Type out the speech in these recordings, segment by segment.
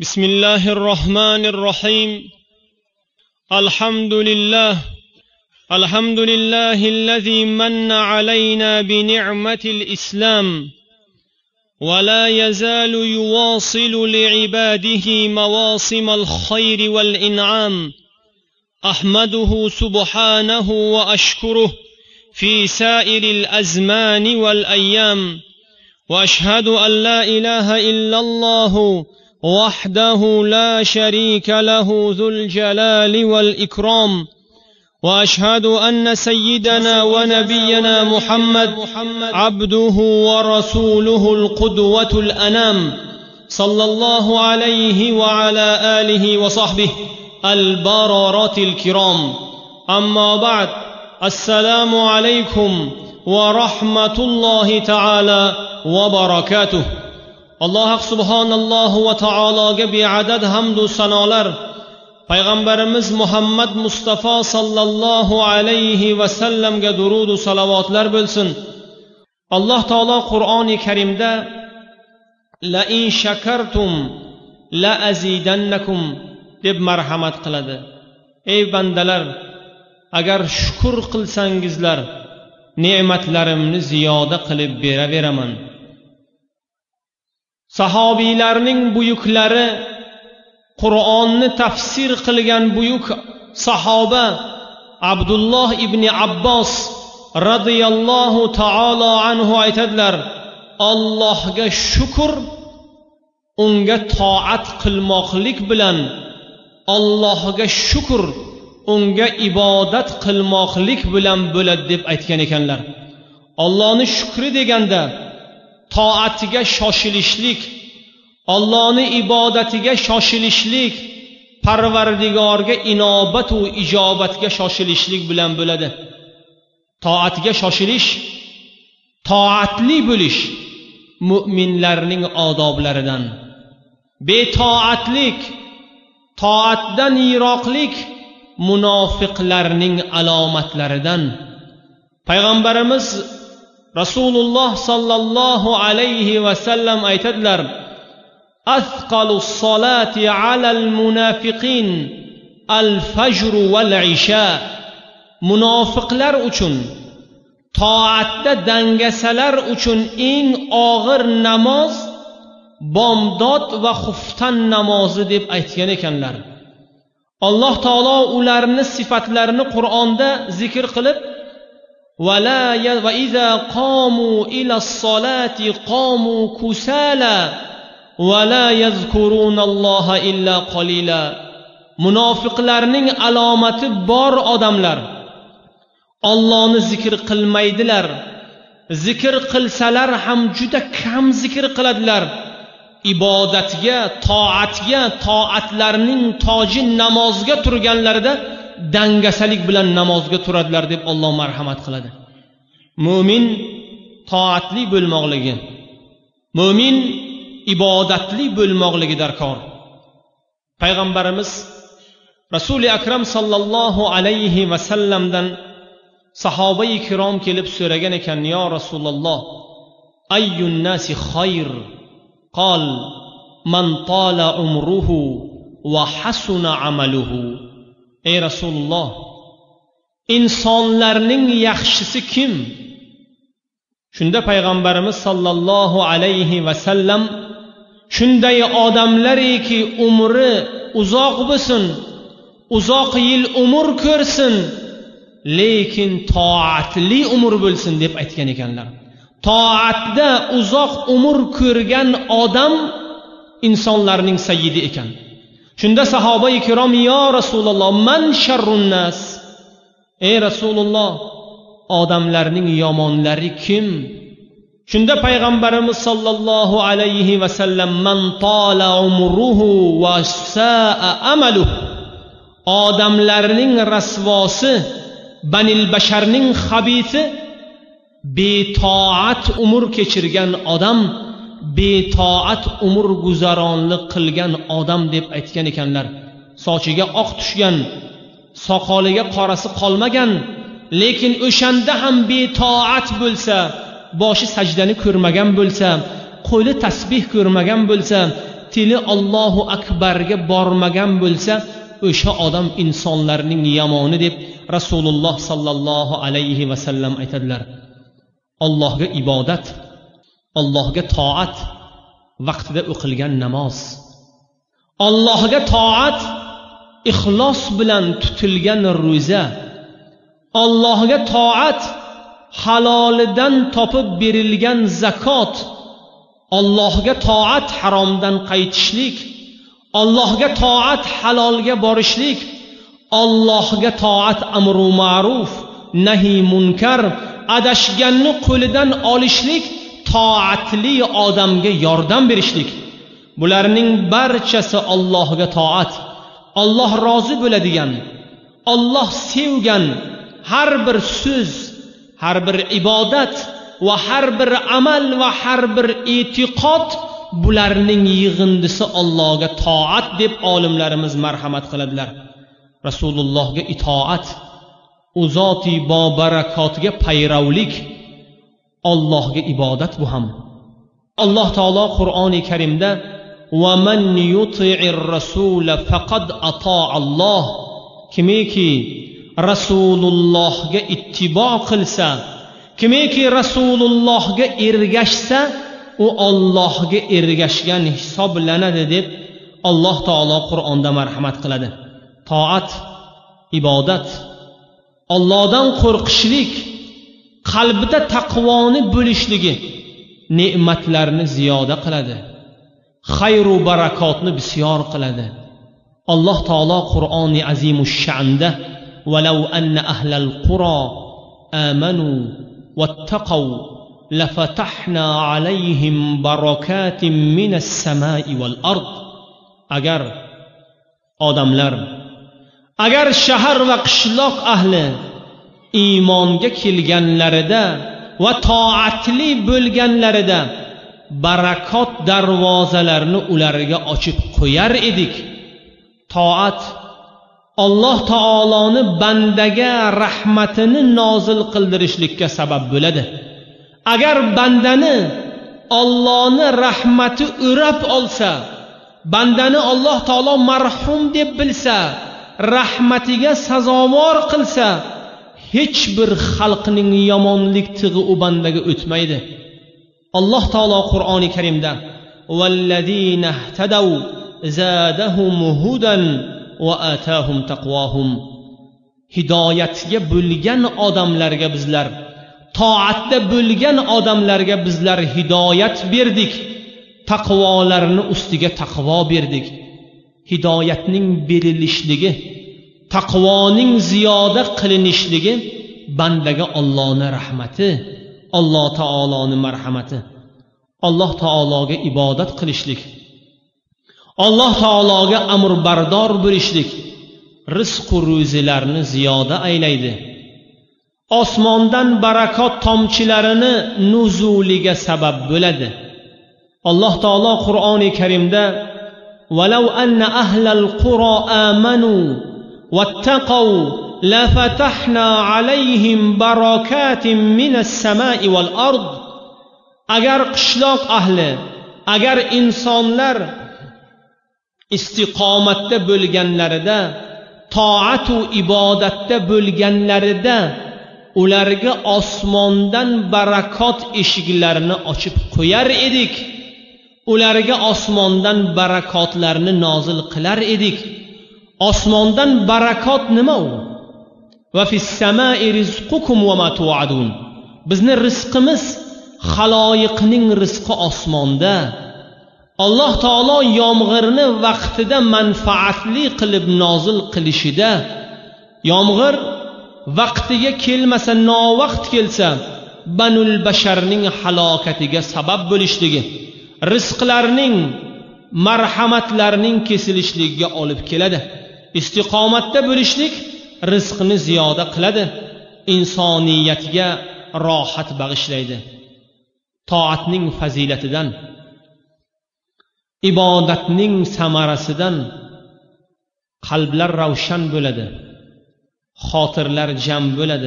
بسم الله الرحمن الرحيم. الحمد لله الذي من علينا بنعمة الإسلام، ولا يزال يواصل لعباده مواسم الخير والإنعام. أحمده سبحانه وأشكره في سائر الأزمان والأيام، وأشهد أن لا إله إلا الله وحده لا شريك له ذو الجلال والإكرام، وأشهد أن سيدنا ونبينا محمد عبده ورسوله القدوة الأنام، صلى الله عليه وعلى آله وصحبه البررة الكرام. أما بعد، السلام عليكم ورحمة الله تعالى وبركاته. Alloh subhanallohu va taologa beadad hamd va sanolar, payg'ambarimiz Muhammad Mustafa sallallohu alayhi va sallamga durud va salavotlar bo'lsin. Alloh taolo Qur'oni Karimda la in shakartum la azidannakum deb marhamat qiladi. Ey bandalar, agar shukr qilsangizlar, ne'matlarimni ziyoda qilib beraveraman. Sahobiylarning buyuklari, Qur'onni tafsir qilgan buyuk sahoba Abdulloh ibn Abbos radhiyallohu ta'ala anhu aytadilar: Allohga shukr unga toat qilmoqlik bilan, Allohga shukr unga ibodat qilmoqlik bilan bo'ladi deb aytgan ekanlar. Allohning shukri deganda toatiga shoshilishlik, Allohning ibodatiga shoshilishlik, Parvardigorga inobat va ijobatga shoshilishlik bilan bo'ladi. Toatiga shoshilish, toatli bo'lish mu'minlarning odoblaridan. Betoatlik, toatdan yiroqlik munofiqlarning alomatlaridan. Payg'ambarimiz Rasululloh sallallohu alayhi va sallam aytadilar: Athqalus solati alal munafiqin al-fajr wal-isha. Munofiqlar uchun, toatda dangasalar uchun eng og'ir namoz bomdod va xuftan namozi deb aytgan ekanlar. Alloh taolo ularning sifatlarini Qur'onda zikr qilib, وَإِذَا قَامُوا إِلَى الصَّلَاةِ قَامُوا كُسَالَى وَلَا يَذْكُرُونَ اللَّهَ إِلَّا قَلِيلًا. Munofiqlarning alomati bor odamlar Allohni zikr qilmaydilar. Zikr qilsalar ham juda kam zikr qiladilar. Ibodatga, toatga, toatlarning toji namozga turganlarida dangasalik bilan namozga turadilar deb Alloh marhamat qiladi. Mu'min toatli bo'lmoqligi, mu'min ibodatli bo'lmoqligi darkor. Payg'ambarimiz Rasuli akram sallallohu alayhi va sallamdan sahobai kirom kelib so'ragan ekan: "Ya Rasululloh, ayyun nasi khayr?" Qol: "Man tala umruhu va hasuna amaluhu." Ey Rasululloh, insonlarning yaxshisi kim? Shunda payg'ambarimiz sallallohu alayhi va sallam shunday odamlariki umri uzoq bo'lsin, uzoq yil umr ko'rsin, lekin toatli umr bo'lsin deb aytgan ekanlar. Toatda uzoq umr ko'rgan odam insonlarning sayyidi ekan. Shunda sahoba-i kirom: "Ya Rasululloh, man sharrun nas?" Ey Rasululloh, odamlarning yomonlari kim? Shunda payg'ambarimiz sallallohu alayhi va sallam: "Man tala umruhu va sa'a amaluhu." Odamlarning rasvosi, banil basharning xabisi, betoat umr kechirgan odam, betoat umr guzaronlik qilgan odam deb aytgan ekanlar. Sochiga oq tushgan, soqoliga qorasi qolmagan, lekin o'shanda ham betoat bo'lsa, boshi sajdani ko'rmagan bo'lsa, qo'li tasbih ko'rmagan bo'lsa, tili Allohu akbarga bormagan bo'lsa, o'sha odam insonlarning yomoni deb Rasululloh sallallohu alayhi va sallam aytadilar. Allohga ibodat, Allohga toat, vaqtida o'qilgan namoz, Allohga toat, ixlos bilan tutilgan ro'za, Allohga toat, halolidan topib berilgan zakot, Allohga toat, haromdan qaytishlik, Allohga toat, halolga borishlik, Allohga toat, amru ma'ruf, nahi munkar, adashganni qo'lidan olishlik, toatli odamga yordam berishlik. Bularning barchasi Allohga toat, Alloh rozi bo'ladigan, Alloh sevgan har bir so'z, har bir ibodat va har bir amal va har bir e'tiqod, bularning yig'indisi Allohga toat deb olimlarimiz marhamat qiladilar. Rasulullohga itoat, u zoti bobarakotga payravlik, Allohga ibodat bu ham. Alloh taolo Qur'oni Karimda va man yuti'ir rasul faqad ata'alloh, kimiki Rasulullohga ittibo qilsa, kimiki Rasulullohga ergashsa, u Allohga ergashgan hisoblanadi deb Alloh taolo Qur'onda marhamat qiladi. Toat, ibodat, Allohdan qo'rqishlik, qalbida taqvoni bo'lishligi ne'matlarni ziyoda qiladi, xayr va barakotni bisyor qiladi. Alloh taolo Qur'oni azimush sha'nda walau anna ahlal qura amanu wattaqaw lafatahna alayhim barakatin minas samai wal ard. Agar odamlar, agar shahar va qishloq ahli iymonga kelganlarida va toatli bo'lganlarida barakot darvozalarini ularga ochib qo'yar edik. Toat Alloh taoloni bandaga rahmatini nozil qildirishlikka sabab bo'ladi. Agar bandani Allohni rahmati o'rab olsa, bandani Alloh taolo marhum deb bilsa, rahmatiga sazovor qilsa, hech bir xalqning yomonlik tig'i u bandaga o'tmaydi. Alloh taolo Qur'oni Karimda vallazina ihtadaw zadahum hudan va atahum taqwahum, hidoyatga bo'lgan odamlarga bizlar, toatda bo'lgan odamlarga bizlar hidoyat berdik, taqvolarini ustiga taqvo berdik. Hidoyatning berilishligi, taqvoning ziyoda qilinishligi bandaga Allohning rahmati, Alloh taoloning marhamati. Alloh taologa ibodat qilishlik, Alloh taologa amr bardor bo'lishlik rizq va ro'zilarni ziyoda aylaydi. Osmondan barakot tomchilarini nuzuliga sabab bo'ladi. Alloh taolo Qur'oni Karimda walau anna ahlal qura amanu wattaqaw lafatahna alayhim barakatin minas samai wal ard. Agar qishloq ahli, agar insonlar istiqomatda bo'lganlarida, toat va ibodatda bo'lganlarida ularga osmondan barakot eshiklarini ochib qo'yar edik. Ularga osmondan barakotlarni nozil qilar edik. Osmondan barakot nima u? Va fis samai rizqukum va ma tu'adun. Bizning rizqimiz, xaloyiqning rizqi osmonda. Alloh taolo yomg'irni vaqtida manfaatli qilib nozil qilishida, yomg'ir vaqtiga kelmasa, novaqt kelsa, banul basharning halokatiga sabab bo'lishligi, rizqlarning, marhamatlarning kesilishligiga olib keladi. Istiqomatda bo'lishlik rizqni ziyoda qiladi, insoniyatga rohat bag'ishlaydi. Toatning fazilatidan, ibodatning samarasidan qalblar ravshan bo'ladi, xotirlar jam bo'ladi,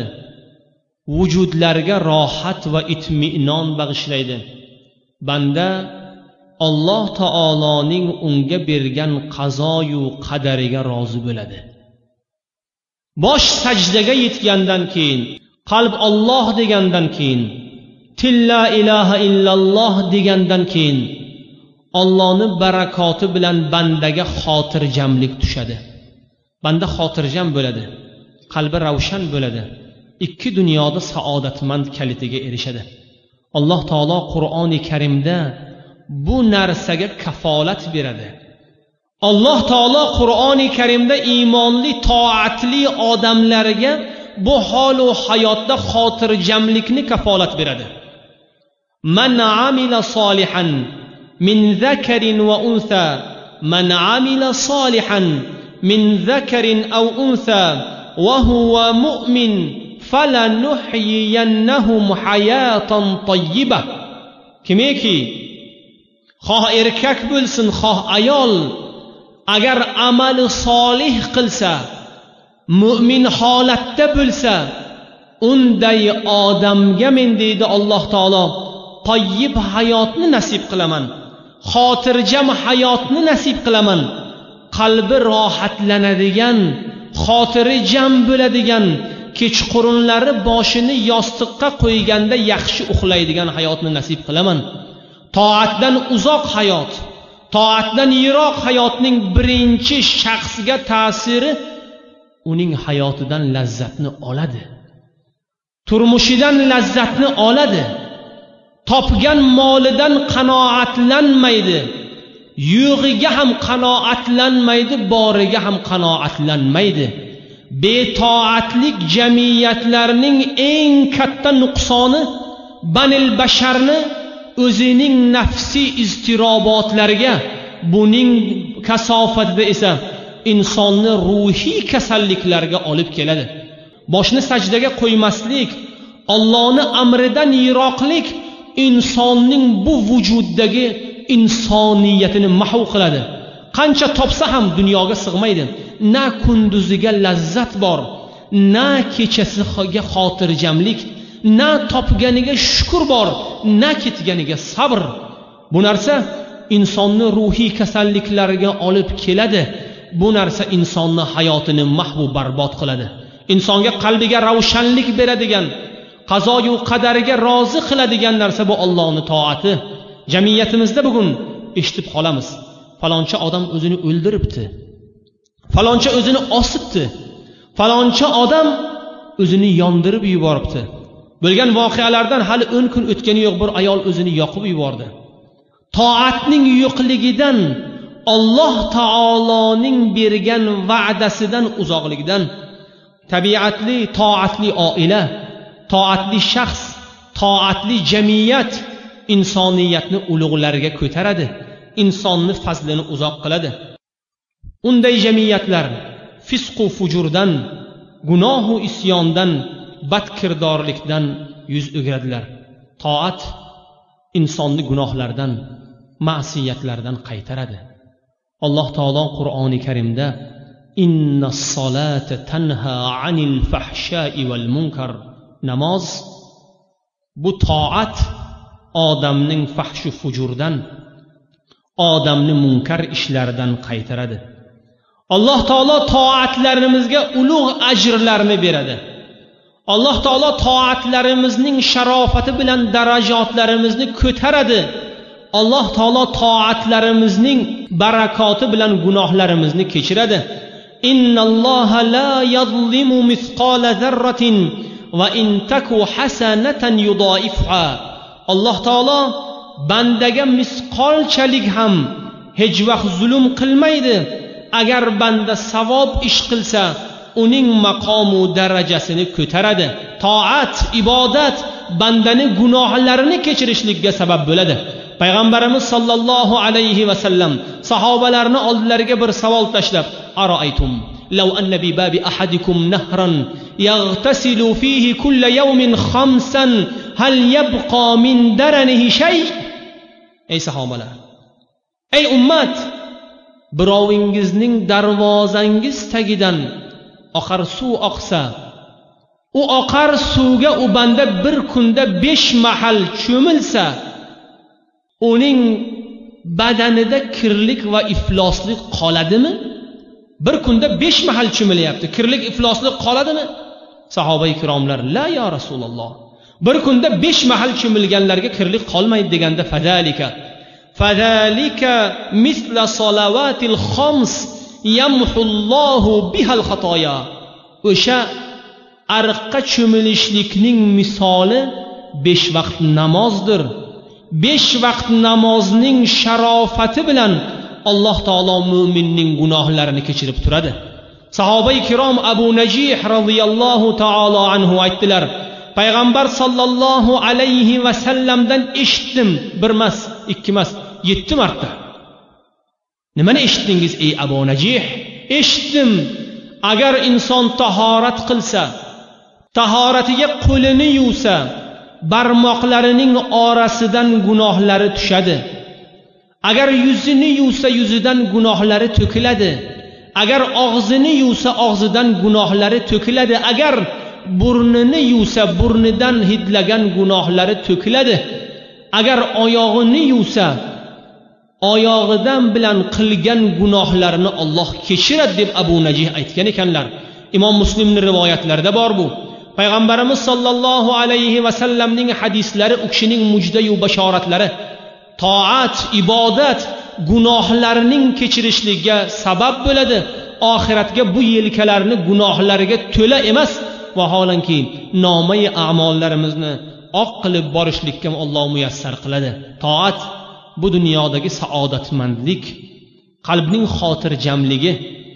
vujudlarga rohat va itminon bag'ishlaydi. Banda Alloh taoloning unga bergan qazoyu qadariga rozi bo'ladi. Bosh sajdaga yetgandan keyin, qalb Alloh degandan keyin, til la ilaha illalloh degandan keyin Allohning barakoti bilan bandaga xotirjamlik tushadi. Banda xotirjam bo'ladi, qalbi ravshan bo'ladi, ikki dunyoda saodatmand kalitiga erishadi. Alloh taolo Qur'oni Karimda bu narsaga kafolat beradi. Alloh taolo Qur'oni Karimda iymonli, toatli odamlarga bu hol va hayotda xotirjamlikni kafolat beradi. Man amila solihan min zakarin va unsa, man amila solihan min zakarin aw unsa wa huwa mu'min falanuhyiyannahu hayatan tayyibah. Kimiki xoh erkak bo'lsin, xoh ayol, agar amali solih qilsa, mu'min holatda bo'lsa, unday odamga men deydi Alloh taolo tayyib hayotni nasib qilaman, xotirjam hayotni nasib qilaman, qalbi rohatlanadigan, xotiri jam bo'ladigan, kechqurunlari boshini yostiqqa qo'yganda yaxshi uxlaydigan hayotni nasib qilaman. Toatdan uzoq hayot, toatdan yiroq hayotning birinchi shaxsga ta'siri uning hayotidan lazzatni oladi, turmushidan lazzatni oladi, topgan molidan qanoatlanmaydi, yo'g'iga ham qanoatlanmaydi, boriga ham qanoatlanmaydi. Betoatlik jamiyatlarning eng katta nuqsoni banil basharni o'zining nafsiy iztirobotlariga, buning kasofatida esa insonni ruhiy kasalliklarga olib keladi. Boshni sajdaga qo'ymaslik, Allohning amridan yiroqlik insonning bu vujuddagi insoniyatini mahv qiladi. Qancha topsa ham dunyoga sig'maydi. Na kunduziga lazzat bor, na kechasiga xotirjamlik, na topganiga shukr bor, na ketganiga sabr. Bu narsa insonni ruhiy kasalliklarga olib keladi. Bu narsa insonni hayotini mahv barbod qiladi. Insonga qalbiga ravshanlik beradigan, qazoyu qadariga rozi qiladigan narsa bu Allohning toati. Jamiyatimizda bugun eshitib qolamiz. Faloncha odam o'zini o'ldiribdi. Faloncha o'zini osibdi. Faloncha odam o'zini yondirib yuboribdi. Bo'lgan voqealardan hali 10 kun o'tgani yo'q, bir ayol o'zini yoqib yubordi. Toatning yo'qligidan, Alloh taoloning bergan va'dasidan uzoqlikdan, tabiatli, toatli oila, toatli shaxs, toatli jamiyat insoniyatni ulug'larga ko'taradi, insonni fazlini uzoq qiladi. Unday jamiyatlar fisqu fujurdan, gunohu isyondan, badkirdorlikdan yuz o'giradilar. Toat insonni gunohlardan, ma'siyatlardan qaytaradi. Alloh taolo Qur'oni Karimda innas solata tanha anil fahsha'i wal munkar, namoz bu toat odamning fahshu fujurdan, odamni munkar ishlaridan qaytaradi. Alloh taolo toatlarimizga ulug' ajrlarni beradi. Alloh taolo toatlarimizning sharofati bilan darajatlarimizni ko'taradi. Alloh taolo toatlarimizning barakoti bilan gunohlarimizni kechiradi. Innalloha la yuzlimu misqala zarratin va in taku hasanatan yudha'ifha. Alloh taolo bandaga misqolchalik ham hech vaqt zulm qilmaydi. Agar banda savob ish qilsa, uning maqomu darajasini ko'taradi. Toat, ibodat bandaning gunohlarini kechirishlikka sabab bo'ladi. Payg'ambarimiz sollallohu alayhi va sallam sahobalarni oldilariga bir savol tashlab, "Aroaytum law anna bi babi ahadikum nahran yaghtasilu fihi kulla yawmin khamsan hal yabqa min daranihi shay?" Ey sahobalar, ey ummat, birovingizning darvozangiz tagidan oqar suv oqsa, u oqar suvga u banda bir kunda 5 mahal cho'milsa, uning badanida kirlik va ifloslik qoladimi? Bir kunda 5 mahal chimilyapti, kirlik ifloslik qoladimi? Sahoba ikromlar, la ya Rasululloh, bir kunda 5 mahal chimilganlarga kirlik qolmaydi deganda, fadalika misla salavatil khams yamhullohu bihal xatoya. O'sha ariqqa cho'milishlikning misoli 5 vaqt namozdir. 5 vaqt namozning sharofati bilan Alloh taolo mu'minning gunohlarini kechirib turadi. Sahoba-i kirom Abu Najih radhiyallohu taolo anhu aytdilar, payg'ambar sallallohu alayhi va sallamdan eshitdim, 1 emas, 2 emas, 7 marta. Nimani eshitdingiz ey Abu Najih? Eshitdim, agar inson tahorat qilsa, tahoratiga qo'lini yuvsa, barmoqlarining orasidan gunohlari tushadi. Agar yuzini yuvsa, yuzidan gunohlari to'kiladi. Agar og'zini yuvsa, og'zidan gunohlari to'kiladi. Agar burnini yuvsa, burnidan hidlagan gunohlari to'kiladi. Agar oyog'ini yuvsa, oyog'idan bilan qilgan gunohlarini Alloh kechiradi deb Abu Najih aytgan ekanlar. Imom Muslimning rivoyatlarida bor bu. Payg'ambarimiz sallallohu alayhi va sallamning hadislari, u kishining mujda-yu bashoratlari. Toat, ibodat gunohlarning kechirishligiga sabab bo'ladi. Oxiratga bu yelkalarni gunohlariga to'la emas, vaholanki nomai a'mollarimizni oq qilib borishlikka Alloh muyassar qiladi. Toat bu dunyodagi saodatmandlik, qalbning xotirjamligi.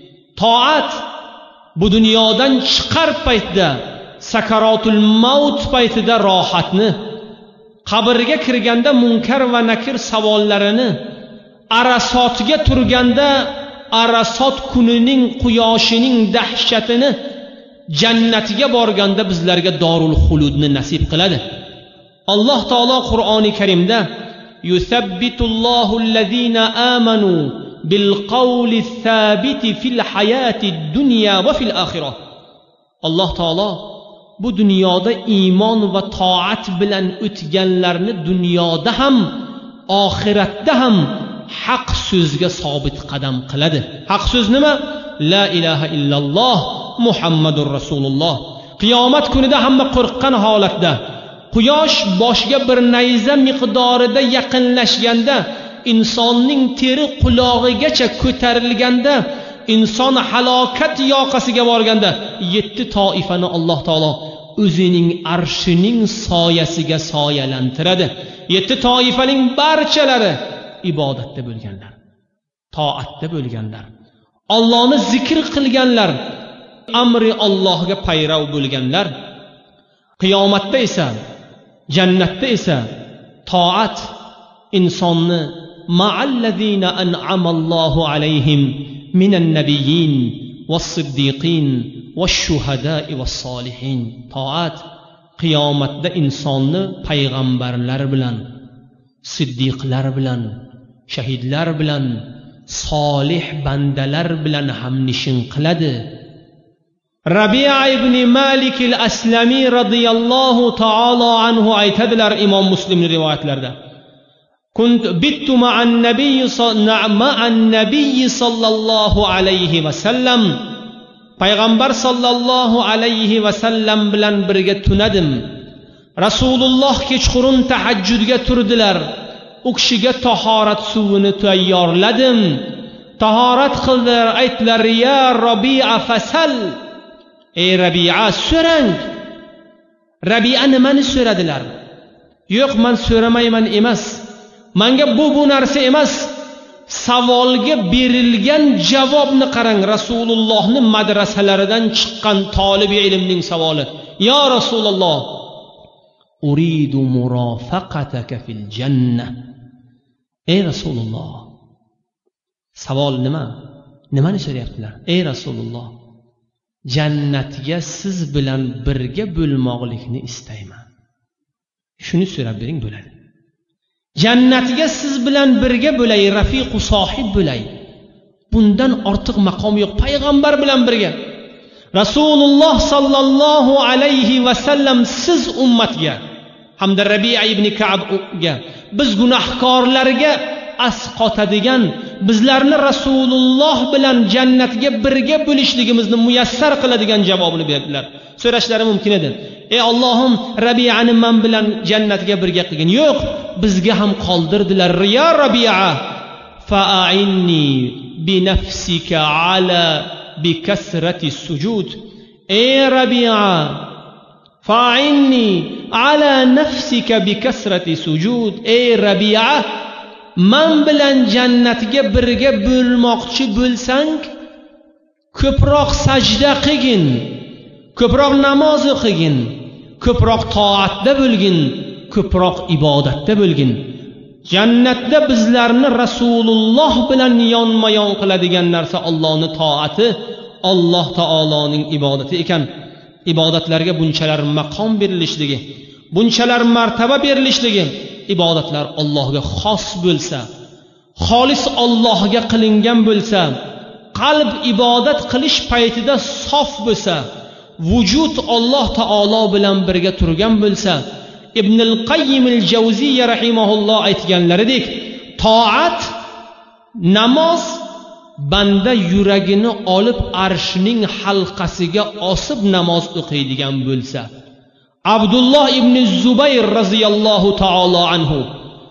Toat bu dunyodan chiqar paytda, sakaratul maut paytida rohatni, qabrga kirganda munkar va nakir savollarini, arasotga turganda arasot kunining quyoshining dahshatini, jannatiga borganda bizlarga dorul xuludni nasib qiladi. Alloh taolo Qur'oni Karimda yusabbitullohu allazina amanu bil qawli thabiti fil hayati dunya va fil oxirah. Alloh taolo bu dunyoda iymon va toat bilan o'tganlarni dunyoda ham, oxiratda ham haq so'zga sobit qadam qiladi. Haq so'z nima? La ilaha illalloh Muhammadur Rasululloh. Qiyomat kunida hamma qo'rqqan holatda, quyosh boshiga bir nayza miqdorida yaqinlashganda, insonning teri qulog'igacha ko'tarilganda, inson halokat yoqasiga borganda 7 toifani Alloh taolo o'zining arshining soyasiga soyalantiradi. 7 toifaning barchalari ibodatda bo'lganlar, toatda bo'lganlar, Allohni zikr qilganlar, amri Allohga payrov bo'lganlar. Qiyomatda esa, jannatda esa toat insonni ma'allazina an'amallohu alayhim minan nabiyyin was-siddiqin wash-shuhada'i was-solihin. Toat qiyomatda insonni payg'ambarlar bilan, siddiqlar bilan, shahidlar bilan, solih bandalar bilan hamnishin qiladi. Rabi'a ibn Malik al-Aslami radhiyallohu ta'ala anhu aytadilar Imom Muslim rivoyatlarida. Kunt bittu ma'an nabiy sallallohu alayhi va sallam. Payg'ambar sallallohu alayhi va sallam bilan birga tunadim. Rasululloh kechqurun tahajjudga turdilar. U kishiga tahorat suvini tayyorladim. Tahorat qildilar, aytdilar: "Ya Rabi'a fasal." Ey Rabi'a, so'rang. Rabi'a nimani so'radilar? Yo'q, men so'ramayman emas. Menga bu narsa emas. Savolga berilgan javobni qarang. Rasulullohning madrasalaridan chiqqan talib ilmning savoli. Ya Rasululloh, uridu murafaqataka fil jannah. Ey Rasululloh, savol nima? Nimani so'rayaptilar? Ey Rasululloh, jannatga siz bilan birga bo'lmoqlikni istayman. Shuni so'rab bering bo'ladi. Jannatga siz bilan birga bo'lay, rafiqu sohib bo'lay. Bundan ortiq maqom yo'q. Payg'ambar bilan birga. Rasululloh sallallohu alayhi va sallam siz ummatga hamda Rabi'a ibn Ka'bga, biz gunohkorlarga asqotadigan, bizlarni Rasululloh bilan jannatga birga bo'lishligimizni muyassar qiladigan javobini berdilar. So'rashlari mumkin edi. Ey Allohim, Rabi'ani men bilan jannatga birga qilgin. Yo'q, bizga ham qoldirdilar. Ya Rabi'a, fa'inni bi nafsika ala bi kasrati sujud. Ey Rabi'a, fa'inni ala nafsika bi kasrati sujud. Ey Rabi'a, men bilan jannatga birga bo'lmoqchi bo'lsang, ko'proq sajda qilgin, ko'proq namoz o'qigin, ko'proq toatda bo'lgin, ko'proq ibodatda bo'lgin. Jannatda bizlarni Rasululloh bilan yonma-yon qiladigan narsa Allohning toati, Alloh taoloning ibodati ekan. Ibodatlarga bunchalar maqom berilishligi, bunchalar martaba berilishligi, ibodatlar Allohga xos bo'lsa, xolis Allohga qilingan bo'lsa, qalb ibodat qilish paytida sof bo'lsa, vujud Alloh taolo bilan birga turgan bo'lsa, Ibn al-Qayyim al-Jawziyya rahimahulloh aytganlaridek, toat, namoz banda yuragini olib arshning halqasiga osib namoz o'qiydigan bo'lsa, Abdulloh ibn Zubayr raziyallohu taolo anhu,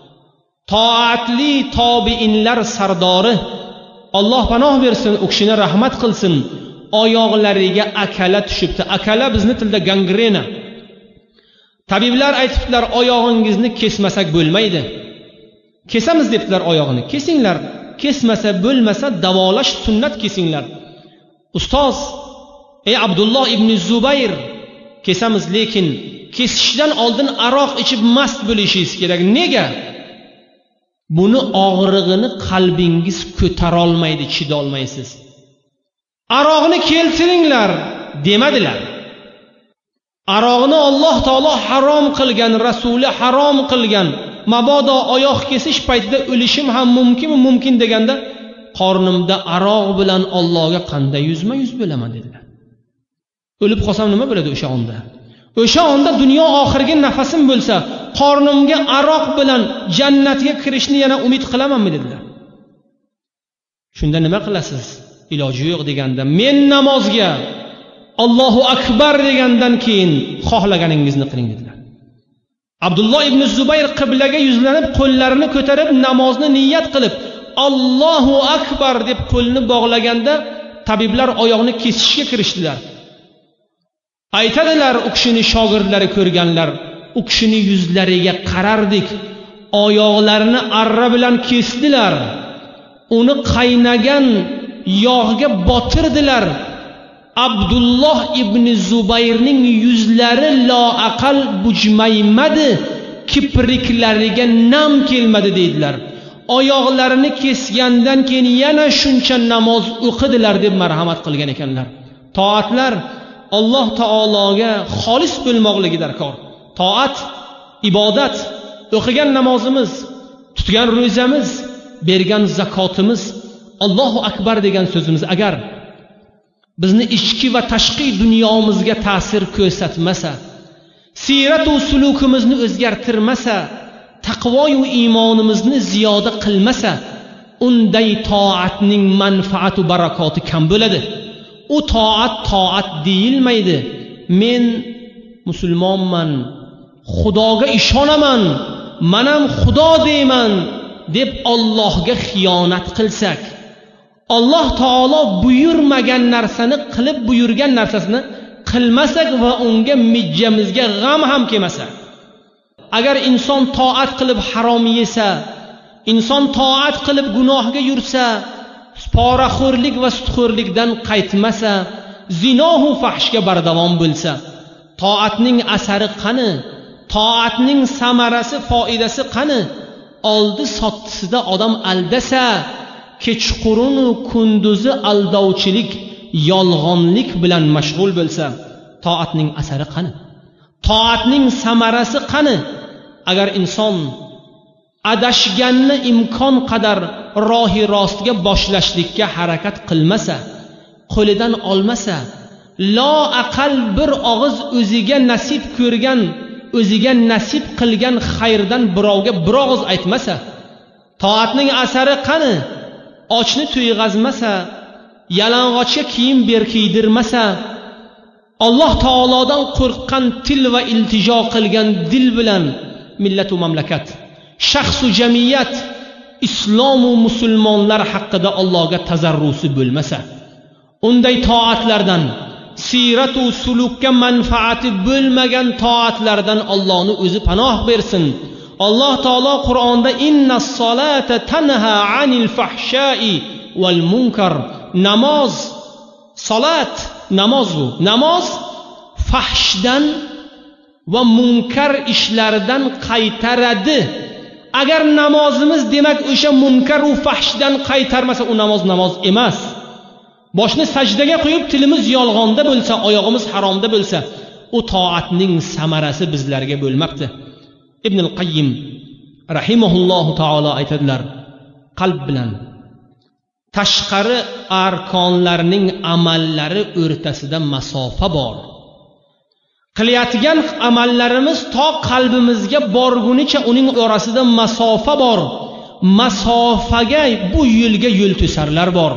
toatli tobiinlar sardori, Alloh panoh bersin, u kishini rahmat qilsin, oyoqlariga akala tushibdi. Akala bizni tilda gangrena. Tabiblar aytibdilar, oyog'ingizni kesmasak bo'lmaydi. Kesamiz debdilar oyog'ini. Kesinglar. Kesmasa bo'lmasa davolash sunnat, kesinglar. Ustoz, ey Abdulloh ibn Zubayr, kesamiz, lekin kesishdan oldin aroq ichib mast bo'lishingiz kerak. Nega? Buni og'rig'ini qalbingiz ko'tara olmaydi, chida olmaysiz. Aroqni keltiringlar demadilar. Aroqni Alloh taolo harom qilgan, Rasuli harom qilgan. Mabodo oyoq kesish paytida o'lishim ham mumkin deganda, qornimda aroq bilan Allohga qanday yuzma-yuz bo'laman dedilar. O'lib qolsam nima bo'ladi o'sha onda? O'sha onda dunyo oxirgi nafasim bo'lsa, qornimga aroq bilan jannatga kirishni yana umid qilamanmi dedilar. Shunda nima qilasiz? Iloji yo'q deganda, men namozga Allohu akbar degandan keyin xohlaganingizni qiling dedilar. Abdulloh ibn Zubayr qiblaga yuzlanib, qo'llarini ko'tarib, namozni niyat qilib, Allohu akbar deb qo'lni bog'laganda, tabiblar oyoqni kesishga kirishdilar. Aytadilar, u kishini shogirdlari ko'rganlar, u kishini yuzlariga qarardik, oyoqlarini arra bilan kesdilar, uni qaynagan yog'ga botirdilar. Abdulloh ibn Zubayrning yuzlari loaqal bujmaymadi, kipriklariga nam kelmadi deydilar. Oyoqlarini kesgandan keyin yana shuncha namoz o'qidilar deb marhamat qilgan ekanlar. Toatlar Alloh taologa xolis bo'lmoqligi darkor. Toat, ibodat, o'qigan namozimiz, tutgan ro'zamiz, bergan zakotimiz, Allohu akbar degan so'zimiz agar bizni ichki va tashqi dunyomizga ta'sir ko'rsatmasa, siyrat va sulukimizni o'zgartirmasa, taqvo va iymonimizni ziyoda qilmasa, unday toatning manfaat va barakoti kam bo'ladi. U toat deyilmaydi. Men musulmonman, Xudoga ishonaman, men ham Xudo deyman deb Allohga xiyonat qilsak, Alloh taolo buyurmagan narsani qilib, buyurgan narsasini qilmasak va unga mijjamizga g'am ham kelmasa, agar inson toat qilib harom yesa, inson toat qilib gunohga yursa, poraxo'rlik va sudxo'rlikdan qaytmasa, zinohu fahshga bardavom bo'lsa, toatning asari qani? Toatning samarasi, foydasi qani? Oldi sottisida odam aldasa, kechqurun va kunduzi aldovchilik, yolg'onlik bilan mashg'ul bo'lsa, toatning asari qani? Toatning samarasi qani? Agar inson adashganni imkon qadar rohi rostga boshlashlikka harakat qilmasa, qo'lidan olmasa, lo aqal bir og'iz o'ziga nasib ko'rgan, o'ziga nasib qilgan xayrdan birovga bir og'iz aytmasa, Toatning asari qani? Ochni to'yg'azmasa, yalang'ochga kiyim berkiydirmasa, Alloh taolodan qo'rqqan til va iltijo qilgan dil bilan millat va mamlakat, shaxs va jamiyat, islom va musulmonlar haqida Allohga tazarrusi bo'lmasa, unday toatlardan, sirat va sulukka manfaati bo'lmagan toatlardan Allohning o'zi panoh bersin. Alloh taolo Qur'onda innas solata tanha anil fahsha'i wal munkar, namoz, salat, namoz fahshdan va munkar ishlardan qaytaradi. Agar namozimiz demak o'sha munkar va fahshdan qaytarmasa, u namoz emas. Boshni sajdaga qo'yib tilimiz yolg'onda bo'lsa, oyog'imiz haromda bo'lsa, u toatning samarasi bizlarga bo'lmabdi. Ibn al-Qayyim rahimahullohu taolo aytadilar, qalb bilan tashqari arkonlarning amallari o'rtasida masofa bor. Qilayotgan amallarimiz to qalbimizga borgunicha uning orasida masofa bor. Masofaga, bu yo'lga yo'l to'sarlar bor.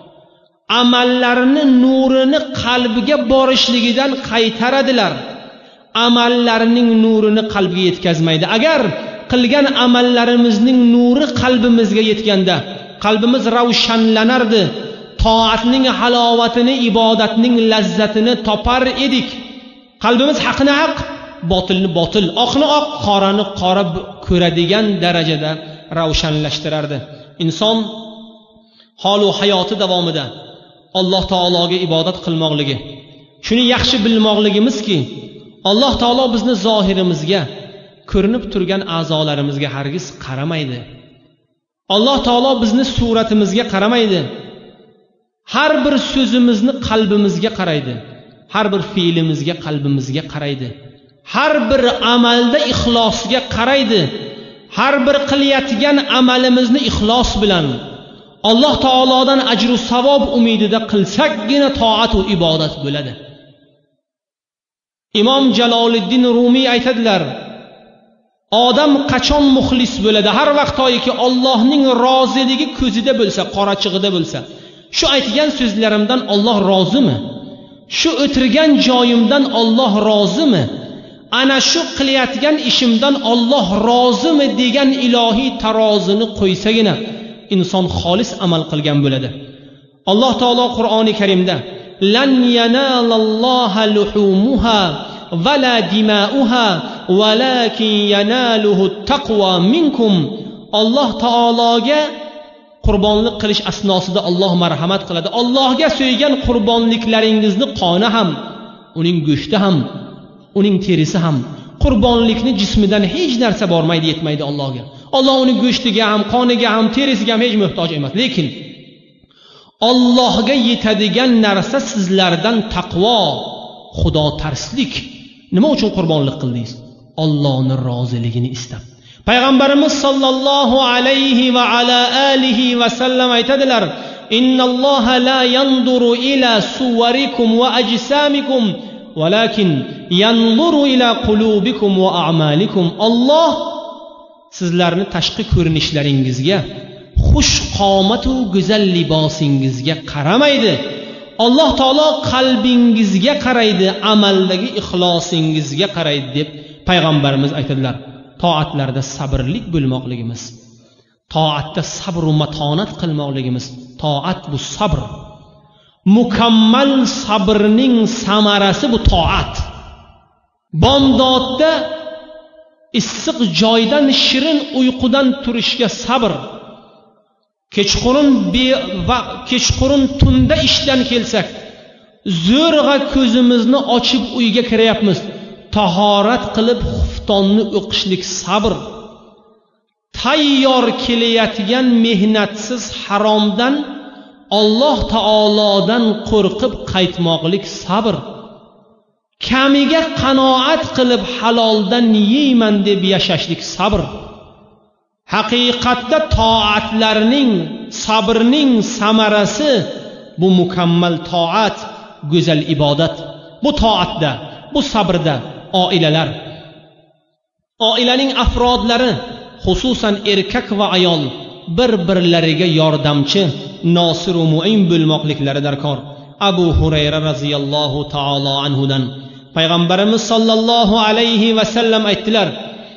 Amallarini nurini qalbiga borishligidan qaytaradilar. Amallarining nurini qalbiga yetkazmaydi. Agar qilgan amallarimizning nuri qalbimizga yetganda, qalbimiz ravshanlanardi. Toatning halovatini, ibodatning lazzatini topar edik. Qalbimiz haqni haq, botilni botil, oqni oq, qorani qora ko'radigan darajada ravshanlashtirardi. Inson hol va hayoti davomida Alloh taologa ibodat qilmoqligi, shuni yaxshi bilmoqligimizki, Alloh taolo bizni zohirimizga, ko'rinib turgan a'zolarimizga hargiz qaramaydi. Alloh taolo bizni suratimizga qaramaydi. Har bir so'zimizni qalbimizga qaraydi. Har bir fe'limizga qalbimizga qaraydi. Har bir amalda ixlosga qaraydi. Har bir qilayotgan amalimizni ixlos bilan Alloh taolodan ajr va savob umidida qilsakgina toat va ibodat bo'ladi. Imom Jaloliddin Rumiy aytadilar, odam qachon muxlis bo'ladi? Har vaqtoyki Allohning roziligi ko'zida bo'lsa, qorachig'ida bo'lsa. Shu aytgan so'zlarimdan Alloh rozimi? Shu o'tirgan joyimdan Alloh rozimi? Ana shu qilayotgan ishimdan Alloh rozimi degan ilohiy tarozini qo'ysagina inson xolis amal qilgan bo'ladi. Alloh taolo Qur'oni Karimda lan yanalalloha luhumuha wala dima'uha walakin yanaluhu taqwa minkum. Alloh taologa qurbonlik qilish asnosida Alloh marhamat qiladi. Allohga so'ygan qurbonliklaringizni qoni ham, uning go'shti ham, uning terisi ham, qurbonlikni jismidan hech narsa bormaydi, yetmaydi Allohga. Alloh uning go'shtiga ham, qoniga ham, terisiga ham hech muhtoj emas. Lekin Allohga yetadigan narsa sizlardan taqvo, xudo tarslik. Nima uchun qurbonlik qildingiz? Allohning roziligini istab. Payg'ambarimiz sollallohu alayhi va ala alihi va sallam aytadilar, innalloha la yanzuru ila suwarikum va ajsamikum walakin yanzuru ila qulubikum va a'malikum. Alloh sizlarni tashqi ko'rinishlaringizga, xush qomat va go'zal libosingizga qaramaydi. Alloh taolo qalbingizga qaraydi, amaldagi ixlosingizga qaraydi deb payg'ambarimiz aytadilar. Toatlarda sabrlik bo'lmoqligimiz, toatda sabr va matonat qilmoqligimiz. Toat bu sabr. Mukammal sabrning samarasi bu toat. Bomdodda issiq joydan shirin uyqudan turishga sabr. Kechqurun tunda ishdan kelsak, zo'rg'a ko'zimizni ochib uyga kiryapmiz. Tahorat qilib xuftonni o'qishlik sabr. Tayyor kelayotgan mehnatsiz haromdan Alloh taolodan qo'rqib qaytmoqlik sabr. Kamiga qanoat qilib haloldan yeyman deb yashashlik sabr. Haqiqatda toatlarning, sabrning samarasi bu mukammal toat, go'zal ibodat. Bu toatda, bu sabrda oilalar, oilaning afrodlari, xususan erkak va ayol bir-birlariga yordamchi, nosir va muin bo'lmoqliklari darkor. Abu Hurayra radhiyallohu taolo anhudan payg'ambarimiz sollallohu alayhi va sallam aytdilar: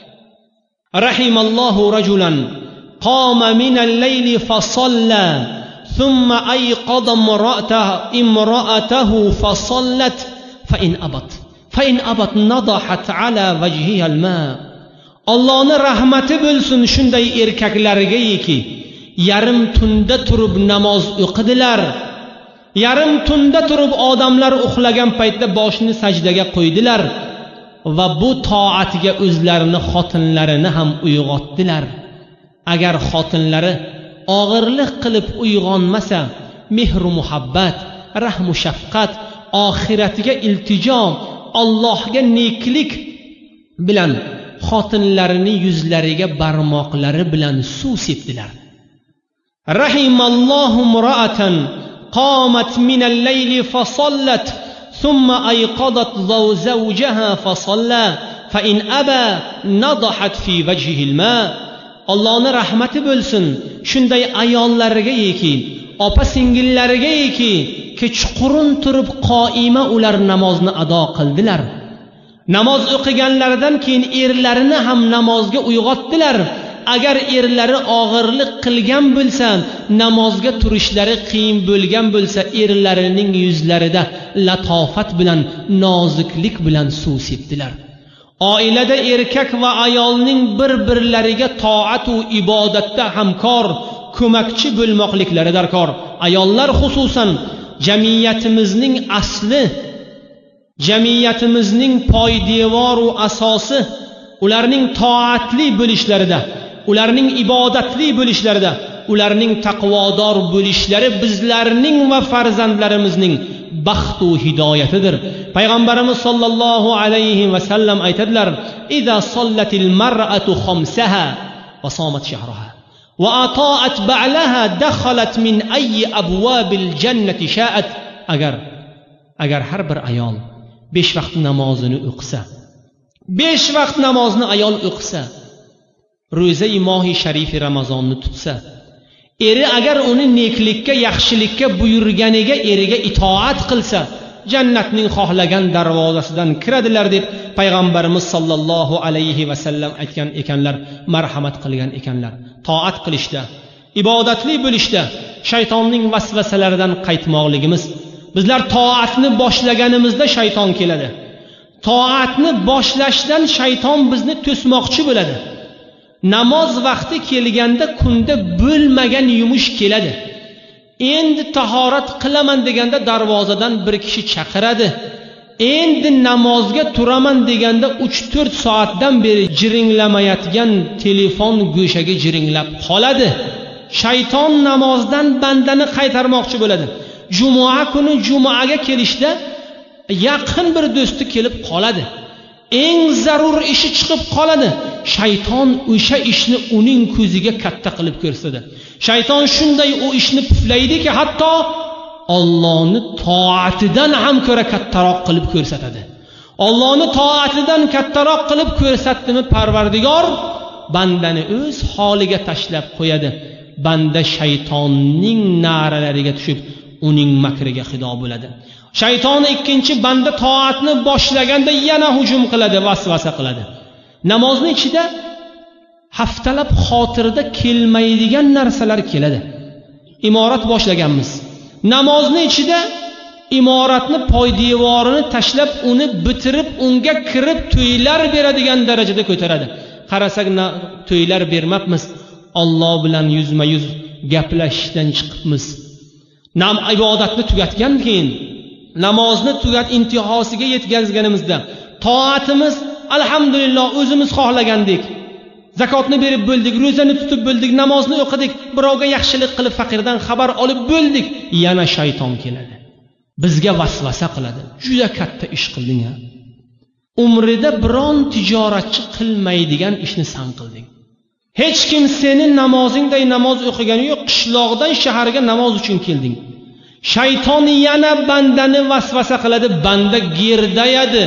Rahimallohu rajulan qama minal layli fa salla thumma ayqada imra'atahu fa sallat fa in abat nadahat ala wajhiha al-ma. Allohning rahmati bo'lsin shunday erkaklargaki, yarim tunda turib namoz o'qidilar. Yarim tunda turib odamlar uxlagan paytda boshini sajdaga qo'ydilar va bu toatga o'zlarini xotinlarini ham uyg'otdilar. Agar xotinlari og'irlik qilib uyg'onmasa, mehr muhabbat, rahmu shafqat, oxiratiga iltijo, Allohga neklik bilan xotinlarini yuzlariga barmoqlari bilan suv sepdilar. Rahimallohu mura'atan qamat minal layli fa sallat thumma ayqadat zawjaha fa salla fa in aba nadahat fi wajhihi al-ma. Allohning rahmati bo'lsin shunday ayollargaki, opa singillargaki, kechqurun turib qoima ular namozni ado qildilar. Namoz o'qiganlaridan keyin erlarini ham namozga uyg'otdilar. Agar erlari og'irlik qilgan bo'lsa, namozga turishlari qiyin bo'lgan bo'lsa, erlarining yuzlarida latofat bilan, noziklik bilan suv sepdilar. Oilada erkak va ayolning bir-birlariga toat va ibodatda hamkor, ko'makchi bo'lmoqliklari darkor. Ayollar xususan jamiyatimizning asli, jamiyatimizning poydevor va asosi ularning toatli bo'lishlarida, ularning ibodatli bo'lishlarida, ularning taqvodor bo'lishlari bizlarning va farzandlarimizning baxt va hidoyatidir. Payg'ambarimiz sollallohu alayhi va sallam aytadilar: "Iza sallatil mar'atu khamsaha va somat shahraha va ata'at ba'laha dakhalat min ayyi abwabil jannati sha'at." Agar har bir ayol 5 vaqt namozini o'qisa, 5 vaqt namozni ayol o'qisa, ro'za-i mohi sharifi Ramazonni tutsa, eri agar uni neklikka, yaxshilikka buyurganiga eriga itoat qilsa, jannatning xohlagan darvozasidan kiradilar deb payg'ambarimiz sollallohu alayhi va sallam aytgan ekanlar, marhamat qilgan ekanlar. Toat qilishda, ibodatli bo'lishda shaytonning vasvasalaridan qaytmoqligimiz. Bizlar toatni boshlaganimizda shayton keladi. Toatni boshlashdan shayton bizni to'smoqchi bo'ladi. Namoz vaqti kelganda kunda bo'lmagan yumush keladi. Endi tahorat qilaman deganda darvozadan bir kishi chaqiradi. Endi namozga turaman deganda 3-4 soatdan beri jiringlamayotgan telefon go'shaga jiringlab qoladi. Shayton namozdan bandani qaytarmoqchi bo'ladi. Juma kuni jumaga kelishda yaqin bir do'sti kelib qoladi. Eng zarur ishi chiqib qoladi. Shayton o'sha ishni uning ko'ziga katta qilib ko'rsatadi. Shayton shunday u ishni puflaydiki, hatto Allohning toatidan ham ko'ra kattaroq qilib ko'rsatadi. Allohning toatidan kattaroq qilib ko'rsatdimi Parvardigor, bandani o'z holiga tashlab qo'yadi. Banda shaytonning na'ralariga tushib, uning makriga fido bo'ladi. Shayton ikkinchi banda toatni boshlaganda yana hujum qiladi, vasvasa qiladi. Namozning ichida haftalab xotirda kelmaydigan narsalar keladi. Imorat boshlaganmiz. Namozning ichida imoratni poydevorini tashlab, uni bitirib, unga kirib to'ylar beradigan darajada ko'taradi. Qarasak, to'ylar bermabmiz. Alloh bilan yuzma-yuz gaplashishdan chiqibmiz. Ibodatni tugatgan keyin, namozni intihosiga yetkazganimizda, toatimiz alhamdulillah o'zimiz xohlagandek, zakotni berib bo'ldik, ro'zani tutib bo'ldik, namozni o'qidik, birovga yaxshilik qilib faqirdan xabar olib bo'ldik, yana shayton keladi. Bizga vasvasa qiladi. Juda katta ish qilding ha. Umrida biron tijoratchi qilmaydigan ishni san qilding. Hech kim seni namozingday namoz o'qigani yo'q, qishloqdan shaharga namoz uchun kelding. Shayton yana bandani vasvasa qiladi, banda gerdayadi.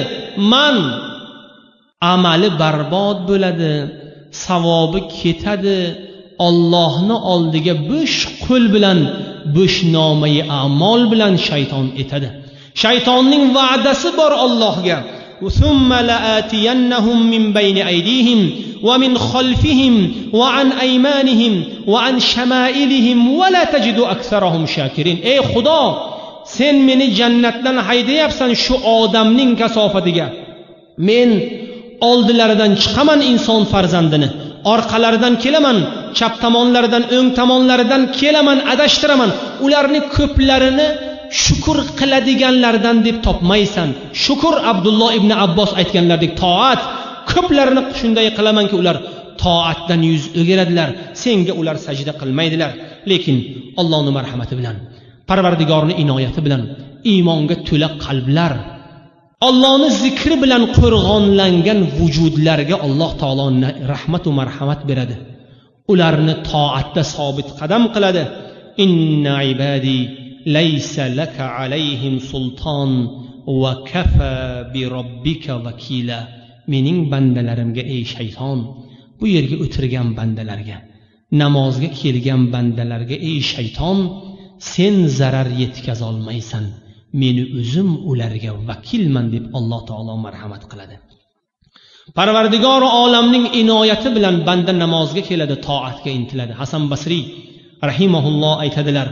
Amali barbod bo'ladi, savobi ketadi, Allohni oldiga bo'sh qo'l bilan, bo'sh nomai a'mol bilan shayton etadi. Shaytonning va'dasi bor Allohga. ثم لآتينهم من بين أيديهم ومن خلفهم وعن أيمانهم وعن شمائلهم ولا تجد أكثرهم شاكرين. ey Xudo, sen meni jannatdan haydayapsan shu odamning kasofatiga. Men oldilaridan chiqaman inson farzandini, orqalaridan kelaman, chap tomonlaridan, o'ng tomonlaridan kelaman, adashtiraman. Ularni ko'plarini shukr qiladiganlardan deb topmaysan. Shukr Abdulloh ibn Abbos aytganlardek toat, ko'plarini shunday qilamanki ular toatdan yuz o'giradilar, senga ular sajda qilmaydilar. Lekin Allohning marhamati bilan, Parvardigorning inoyati bilan iymonga to'la qalblar, Allohning zikri bilan qo'rg'onlangan vujudlarga Alloh taolo rahmat va marhamat beradi. Ularni toatda sobit qadam qiladi. Inna ibadi laysa laka alayhim sulton va kafa bi robbika vakila. Mening bandalarimga ey shayton, bu yerga o'tirgan bandalarga, namozga kelgan bandalarga ey shayton, sen zarar yetkaza olmaysan. Meni o'zim ularga vakilman deb Alloh taolo marhamat qiladi. Parvardigor olamning inoyati bilan banda namozga keladi, toatga intiladi. Hasan Basri rahimahulloh aytadilar.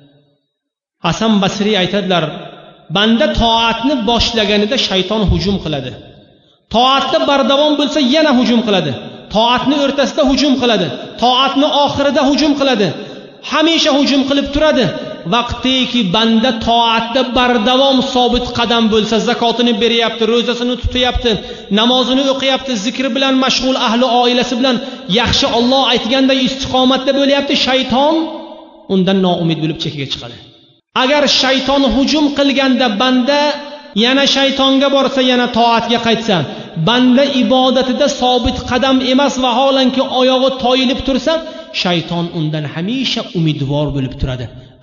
Hasan Basri aytadilar, banda toatni boshlaganida shayton hujum qiladi. Toatda bardavom bo'lsa yana hujum qiladi. Toatni o'rtasida hujum qiladi. Toatni oxirida hujum qiladi. Hamisha hujum qilib turadi. Vaqtiki banda toatda bardavom sobit qadam bo'lsa, zakotini beryapti, ro'zasini tutyapti, namozini o'qiyapti, zikr bilan mashg'ul, ahli oilasi bilan yaxshi Alloh aytganday istiqomatda bo'lyapti, shayton undan noumid bo'lib chekkaga chiqadi. Agar shayton hujum qilganda banda yana shaytonga borsa, yana toatga qaytsa, banda ibodatida sobit qadam emas va holanki oyog'i toyilib tursa, shayton undan hamisha umidvor bo'lib turadi.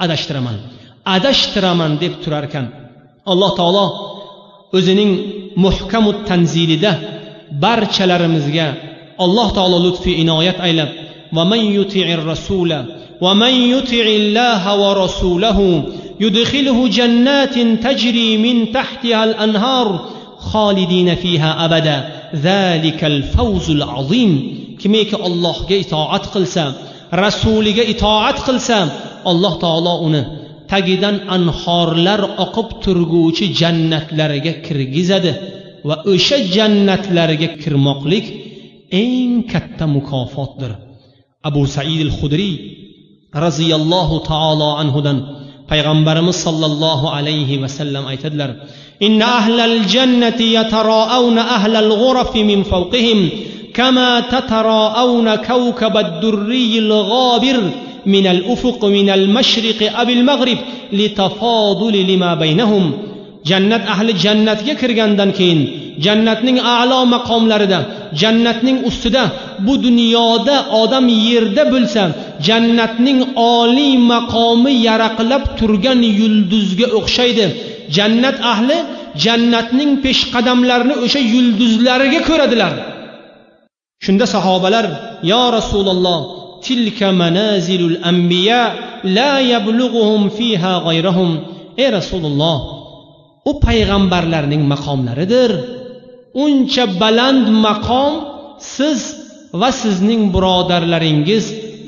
Adashtiraman deb turar ekan. Alloh taolo o'zining muhkamut tanzilida barchalarimizga Alloh taolo lutfi inoyat aylab, va man yuti'ir rasula va man yuti'illaha va rasulahu yudkhilhu jannatin tajri min tahtiha al-anhar khalidina fiha abada zalikal fawzul azim. Kimki Allohga itoat qilsa, rasuliga itoat qilsa, Alloh taolo uni tagidan anhorlar oqib turguvchi jannatlarga kirgizadi va o'sha jannatlarga kirmoqlik eng katta mukofotdir. Abu Sa'id al-Khudri radhiyallohu taolo anhudan payg'ambarimiz sallallohu alayhi va sallam aytadilar: "Inna ahlal jannati yatara'awna ahlal ghurafi min fawqihim kama tatara'awna kawkab ad-durri al-ghabir min al-ufuq min al-mashriq aw al-maghrib litafadul lima baynahum." Jannat ahli jannatga kirgandan keyin jannatning a'lo maqomlarida, jannatning ustida, bu dunyoda odam yerda bo'lsa, jannatning oliy maqomi yaraqlab turgan yulduzga o'xshaydi. Jannat ahli jannatning peshqadamlarini o'sha yulduzlariga ko'radilar. Shunda sahobalar: "Ya Rasululloh, tilka manazilul anbiya la yablughuhum fiha ghayrahum." Ey Rasululloh, u payg'ambarlarning maqomlaridir. Uncha baland maqom siz va sizning birodarlaringiz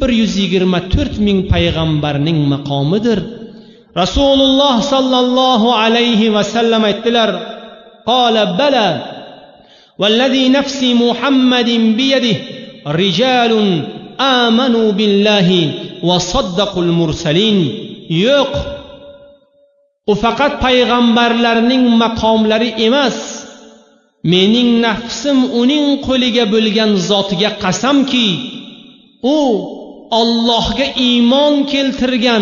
124 ming payg'ambarning maqomidir. Rasululloh sallallohu alayhi va sallam aytdilar: "Qala bala wallazi nafsi Muhammadin biyadihi rijalun amanu billahi va saddaqul mursalin." Yo'q, u faqat payg'ambarlarning maqomlari emas. Mening nafsim uning qo'liga bo'lgan zotga qasamki, u Allohga iymon keltirgan,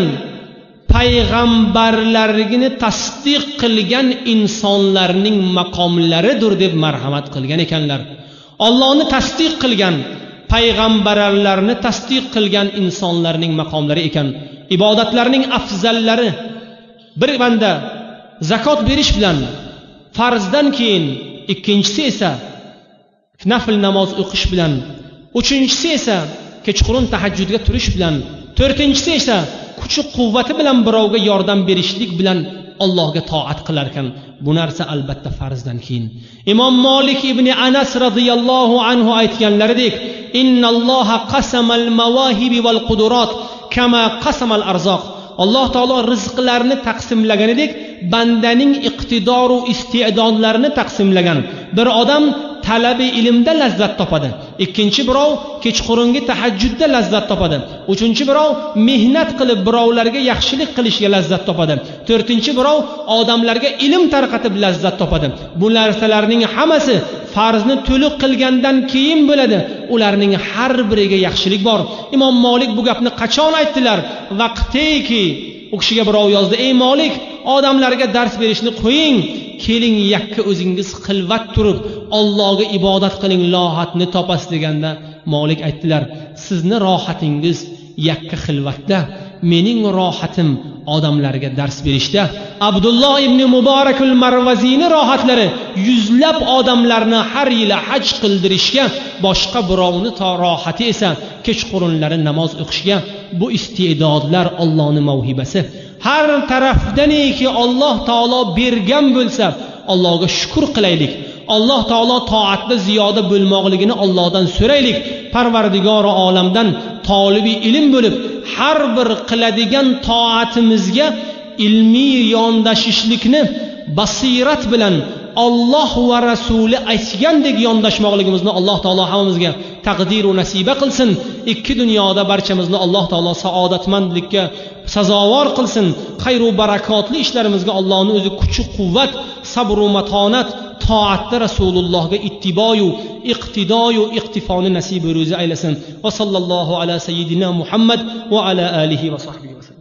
payg'ambarlarni tasdiq qilgan insonlarning maqomlaridir deb marhamat qilgan ekanlar. Allohni tasdiq qilgan, payg'ambarlarni tasdiq qilgan insonlarning maqomlari ekan. Ibodatlarning afzallari bir banda zakot berish bilan farzdan keyin, ikkinchisi esa nafl namoz o'qish bilan, uchinchisi esa kechqurun tahajjudga turish bilan, to'rtinchisi esa kuchi quvvati bilan birovga yordam berishlik bilan Allohga toat qilar ekan. Bu narsa albatta farzdan keyin. Imom Malik ibn Anas radhiyallohu anhu aytganlaridek, innalloha qasamal mawahibi val qudurat kama qasamal arzoq. Alloh taolo rizqlarni taqsimlaganidek bandaning iqtidor va iste'dodlarini taqsimlagan. Bir odam talabi ilmda lazzat topadi, ikkinchi birov kechqurungi tahajjudda lazzat topadi, uchinchi birov mehnat qilib birovlarga yaxshilik qilishga lazzat topadi, to'rtinchi birov odamlarga ilm tarqatib lazzat topadi. Bu narsalarning hammasi farzni to'liq qilgandan keyin bo'ladi. Ularning har biriga yaxshilik bor. Imom Malik bu gapni qachon aytdilar? Vaqtiki u kishiga birov yozdi, ey Malik, odamlarga dars berishni qo'ying, keling yakka o'zingiz xilvat turib Allohga ibodat qiling, rohatni topasiz deganda Malik aytdilar, sizni rohatingiz yakka xilvatda, mening rohatim odamlarga dars berishda. Abdulloh ibn Muborakul Marvaziyning rohatlari yuzlab odamlarni har yili haj qildirishga, boshqa birovni rohati esa kechqurunlari namoz o'qishga. Bu iste'dodlar Allohning mavhibasi. Har tarafdaniki Alloh taolo bergan bo'lsa, Allohga shukr qilaylik. Alloh taolo toatda ziyoda bo'lmoqligini Allohdan so'raylik. Parvardigor olamdan tolibi ilm bo'lib, har bir qiladigan toatimizga ilmiy yondashishlikni basirat bilan Alloh va Rasuli aytgandek yondashmoqligimizni Alloh taolo hammamizga taqdir va nasiba qilsin. Ikki dunyoda barchamizni Alloh taolo saodatmandlikka sazovor qilsin. Xayr va barakotli ishlarimizga Allohning o'zi kuch, quvvat, sabr va matonat, toatda Rasulullohga ittiboyu, iqtidoyu, iqtifoni nasib ro'zi aylasin. Va sallallohu ala sayyidina Muhammad va ala alihi va sahbihi.